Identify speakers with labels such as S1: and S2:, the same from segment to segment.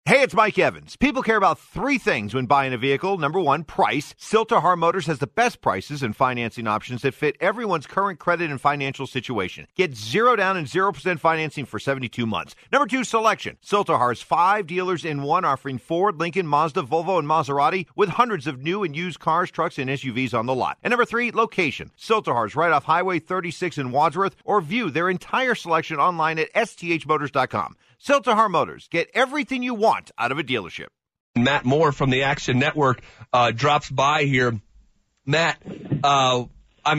S1: Hey, it's Mike Evans. People care about three things when buying a vehicle. Number one, price. Silterhar Motors has the best prices and financing options that fit everyone's current credit and financial situation. Get 0 down and 0% financing for 72 months. Number two, selection. Silterhar's 5 dealers in one, offering Ford, Lincoln, Mazda, Volvo, and Maserati with hundreds of new and used cars, trucks, and SUVs on the lot. And number three, location. Silterhar's right off Highway 36 in Wadsworth, or view their entire selection online at sthmotors.com. Silterhar Motors. Get everything you want out of a dealership.
S2: Matt Moore from the Action Network drops by here. Matt, I'll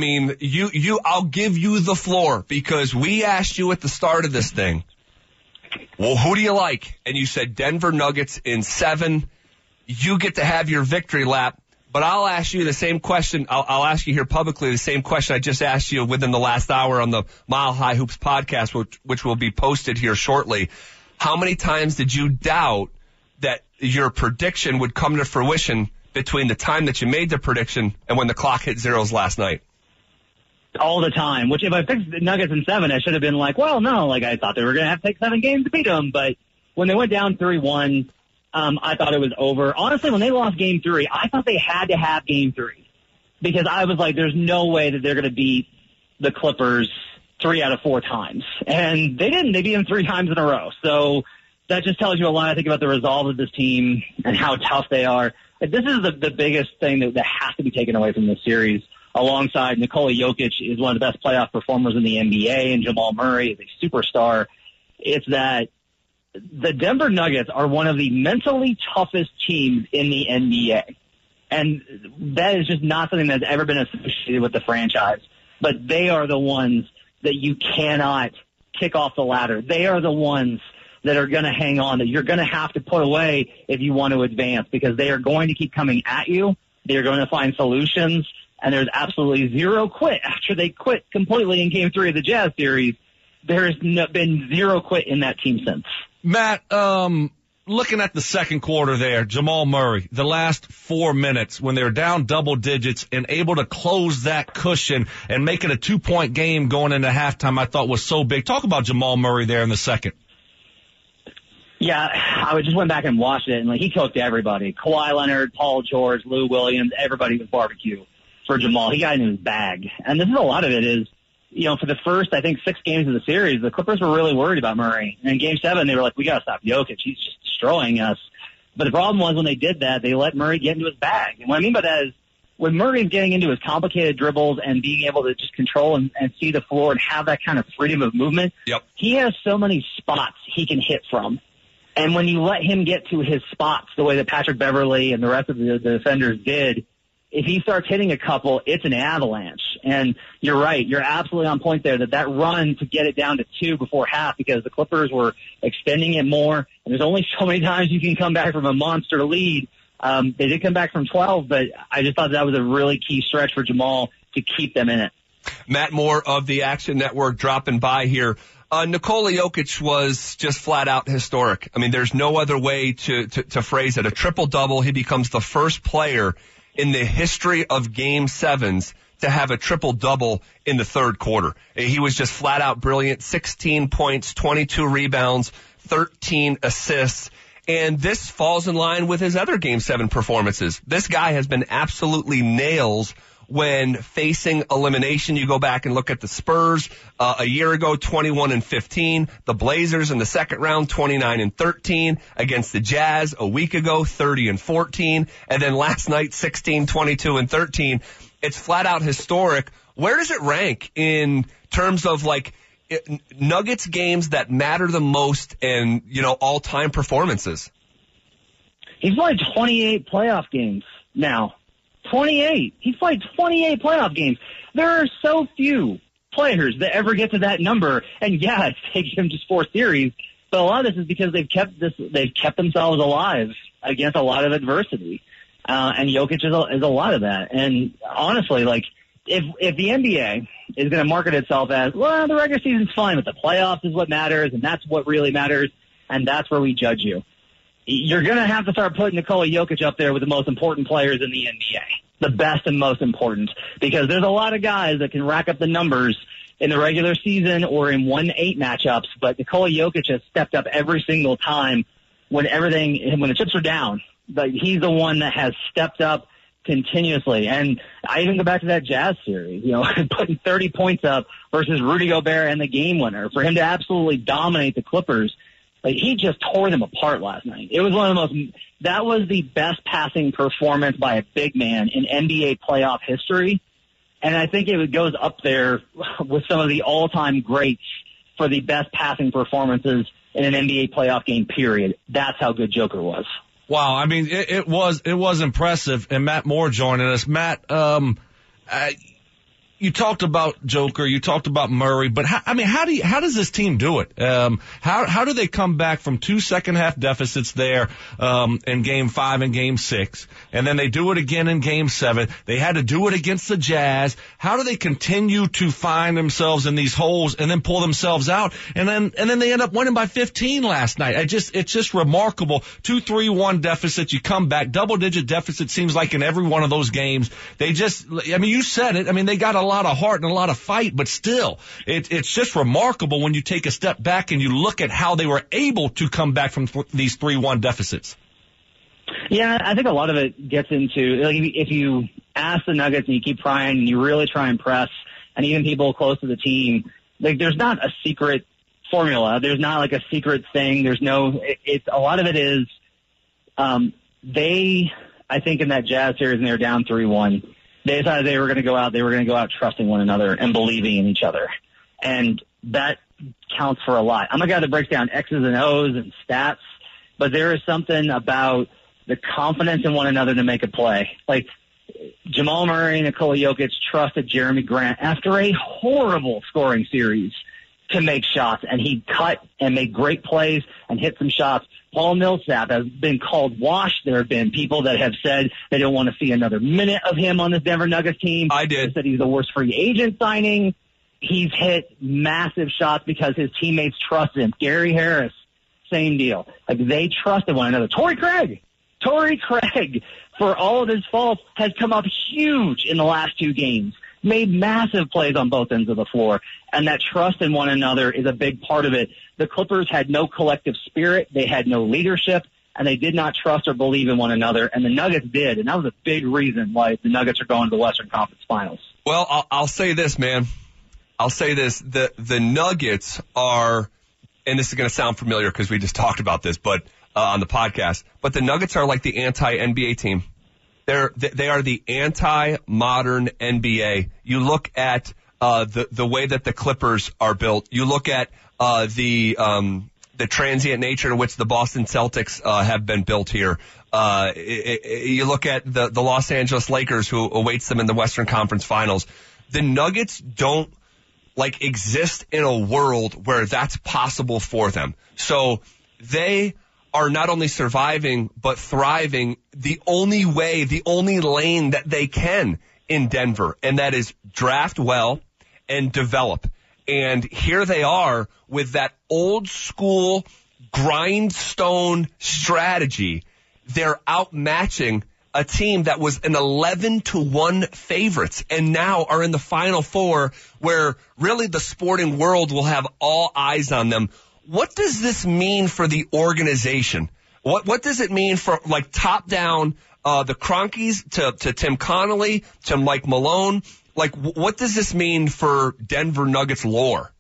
S2: give you the floor because we asked you at the start of this thing, well, who do you like? And you said Denver Nuggets in 7. You get to have your victory lap, but I'll ask you the same question. I'll ask you here publicly the same question I just asked you within the last hour on the Mile High Hoops podcast, which will be posted here shortly. How many times did you doubt that your prediction would come to fruition between the time that you made the prediction and when the clock hit zeros last night?
S3: All the time, which if I picked the Nuggets in 7, I should have been like, well, no, like I thought they were going to have to take 7 games to beat them. But when they went down 3-1, I thought it was over. Honestly, when they lost game 3, I thought they had to have game 3 because I was like, there's no way that they're going to beat the Clippers 3 out of 4 times. And they didn't. They beat them 3 times in a row. So that just tells you a lot, I think, about the resolve of this team and how tough they are. This is the biggest thing that has to be taken away from this series. Alongside Nikola Jokic is one of the best playoff performers in the NBA, and Jamal Murray is a superstar. It's that the Denver Nuggets are one of the mentally toughest teams in the NBA. And that is just not something that's ever been associated with the franchise. But they are the ones that you cannot kick off the ladder. They are the ones that are going to hang on, that you're going to have to put away if you want to advance, because they are going to keep coming at you. They are going to find solutions, and there's absolutely zero quit. After they quit completely in Game 3 of the Jazz series, there has been zero quit in that team since.
S4: Matt, looking at the second quarter there, Jamal Murray, the last 4 minutes when they were down double digits and able to close that cushion and make it a 2-point game going into halftime, I thought was so big. Talk about Jamal Murray there in the second.
S3: Yeah, I just went back and watched it, and he cooked everybody. Kawhi Leonard, Paul George, Lou Williams, everybody was barbecue for Jamal. He got into his bag. And this is a lot of it is, for the first, I think, 6 games of the series, the Clippers were really worried about Murray. And in Game 7, they were like, we got to stop Jokic. He's just destroying us. But the problem was when they did that, they let Murray get into his bag. And what I mean by that is when Murray's getting into his complicated dribbles and being able to just control and see the floor and have that kind of freedom of movement, he has so many spots he can hit from. And when you let him get to his spots the way that Patrick Beverley and the rest of the defenders did, if he starts hitting a couple, it's an avalanche. And you're right. You're absolutely on point there that run to get it down to 2 before half, because the Clippers were extending it more. And there's only so many times you can come back from a monster lead. They did come back from 12, but I just thought that was a really key stretch for Jamal to keep them in it.
S2: Matt Moore of the Action Network dropping by here. Nikola Jokic was just flat out historic. I mean, there's no other way to phrase it. A triple-double. He becomes the first player in the history of Game 7s to have a triple-double in the third quarter. He was just flat out brilliant. 16 points, 22 rebounds, 13 assists. And this falls in line with his other Game 7 performances. This guy has been absolutely nails when facing elimination. You go back and look at the Spurs a year ago, 21-15. The Blazers in the second round, 29-13. Against the Jazz a week ago, 30-14. And then last night, 16, 22, and 13. It's flat out historic. Where does it rank in terms of Nuggets games that matter the most and, all-time performances?
S3: He's played 28 playoff games now. 28. He's played 28 playoff games. There are so few players that ever get to that number. And yeah, it's taken him just 4 series, but a lot of this is because they've kept themselves alive against a lot of adversity. And Jokic is a lot of that. And honestly, if the NBA is going to market itself as, well, the regular season's fine, but the playoffs is what matters, and that's what really matters, and that's where we judge you, you're going to have to start putting Nikola Jokic up there with the most important players in the NBA, the best and most important, because there's a lot of guys that can rack up the numbers in the regular season or in 1-8 matchups, but Nikola Jokic has stepped up every single time when the chips are down, like he's the one that has stepped up continuously. And I even go back to that Jazz series, putting 30 points up versus Rudy Gobert and the game winner, for him to absolutely dominate the Clippers. Like, he just tore them apart last night. It was that was the best passing performance by a big man in NBA playoff history. And I think it goes up there with some of the all-time greats for the best passing performances in an NBA playoff game, period. That's how good Joker was.
S4: Wow. I mean, it was impressive. And Matt Moore joining us. Matt, you talked about Joker, you talked about Murray, but how does this team do it? How do they come back from 2 second-half deficits there in Game 5 and Game 6, and then they do it again in Game 7? They had to do it against the Jazz. How do they continue to find themselves in these holes and then pull themselves out? And then they end up winning by 15 last night. It's just remarkable. 2-3-1 deficits, you come back. Double-digit deficit seems like in every one of those games. You said it. I mean, they got a lot of heart and a lot of fight, but still, it's just remarkable when you take a step back and you look at how they were able to come back from these 3-1 deficits.
S3: Yeah, I think a lot of it gets into, like, if you ask the Nuggets and you keep trying and you really try and press, and even people close to the team, like, there's not a secret formula. There's not like a secret thing. It's a lot of it is, I think in that Jazz series, and they were down 3-1, they decided they were going to go out trusting one another and believing in each other. And that counts for a lot. I'm a guy that breaks down X's and O's and stats, but there is something about the confidence in one another to make a play. Like, Jamal Murray and Nikola Jokic trusted Jeremy Grant after a horrible scoring series to make shots, and he cut and made great plays and hit some shots. Paul Millsap has been called washed. There have been people that have said they don't want to see another minute of him on this Denver Nuggets team.
S2: I did.
S3: They said he's the worst free agent signing. He's hit massive shots because his teammates trust him. Gary Harris, same deal. Like, they trusted one another. Torrey Craig, for all of his faults, has come up huge in the last 2 games. Made massive plays on both ends of the floor, and that trust in one another is a big part of it. The Clippers had no collective spirit, they had no leadership, and they did not trust or believe in one another, and the Nuggets did, and that was a big reason why the Nuggets are going to the Western Conference Finals.
S2: Well, I'll say this, man. I'll say this. The Nuggets are, and this is going to sound familiar because we just talked about this, but on the podcast, but the Nuggets are like the anti-NBA team. They are the anti-modern NBA. You look at the way that the Clippers are built. You look at the transient nature to which the Boston Celtics have been built here. You look at the Los Angeles Lakers, who awaits them in the Western Conference Finals. The Nuggets don't exist in a world where that's possible for them. So they are not only surviving, but thriving the only way, the only lane that they can in Denver, and that is draft well and develop. And here they are with that old school grindstone strategy. They're outmatching a team that was an 11-1 favorites and now are in the Final Four, where really the sporting world will have all eyes on them. What does this mean for the organization? What does it mean for, top down, the Cronkies to Tim Connolly to Mike Malone? What does this mean for Denver Nuggets lore?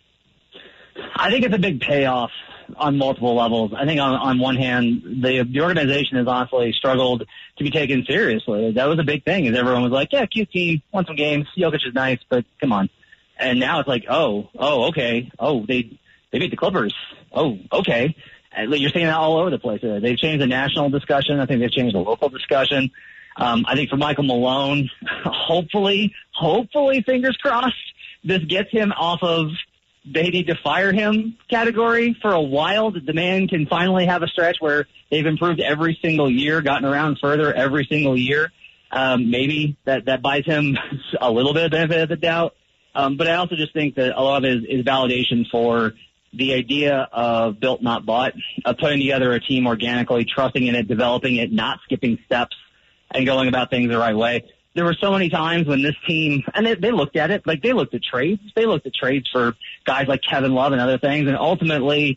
S3: I think it's a big payoff on multiple levels. I think on one hand, the organization has honestly struggled to be taken seriously. That was a big thing, is everyone was like, yeah, cute team, won some games, Jokic is nice, but come on. And now it's like, okay. They beat the Clippers. Oh, okay. And you're seeing that all over the place. They've changed the national discussion. I think they've changed the local discussion. I think for Michael Malone, hopefully, fingers crossed, this gets him off of they need to fire him category for a while. The man can finally have a stretch where they've improved every single year, gotten around further every single year. Maybe that buys him a little bit of benefit of the doubt. But I also just think that a lot of it is validation for the idea of built, not bought, of putting together a team organically, trusting in it, developing it, not skipping steps, and going about things the right way. There were so many times when this team, and they looked at it, they looked at trades. They looked at trades for guys like Kevin Love and other things, and ultimately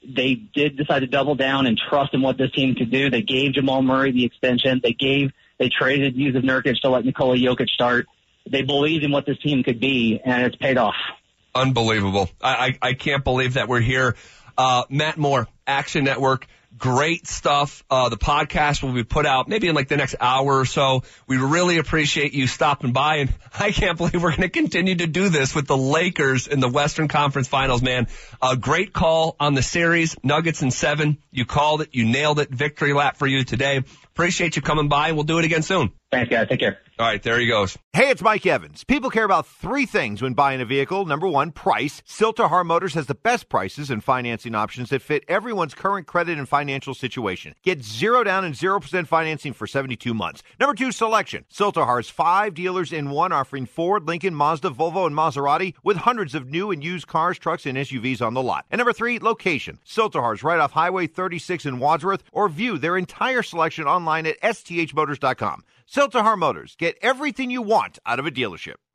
S3: they did decide to double down and trust in what this team could do. They gave Jamal Murray the extension. They traded Yusuf Nurkic to let Nikola Jokic start. They believed in what this team could be, and it's paid off.
S2: Unbelievable. I can't believe that we're here. Matt Moore, Action Network. Great stuff. The podcast will be put out maybe in like the next hour or so. We really appreciate you stopping by, and I can't believe we're going to continue to do this with the Lakers in the Western Conference Finals, man. A great call on the series, Nuggets in 7. You called it. You nailed it. Victory lap for you today. Appreciate you coming by, and we'll do it again soon.
S3: Thanks, guys. Take care.
S2: All right, there he goes.
S1: Hey, it's Mike Evans. People care about three things when buying a vehicle. Number one, price. Silterhar Motors has the best prices and financing options that fit everyone's current credit and financial situation. Get 0 down and 0% financing for 72 months. Number two, selection. Silterhar's 5 dealers in one, offering Ford, Lincoln, Mazda, Volvo, and Maserati with hundreds of new and used cars, trucks, and SUVs on the lot. And number three, location. Silterhar's right off Highway 36 in Wadsworth, or view their entire selection online at sthmotors.com. Silterhar Motors. Get everything you want out of a dealership.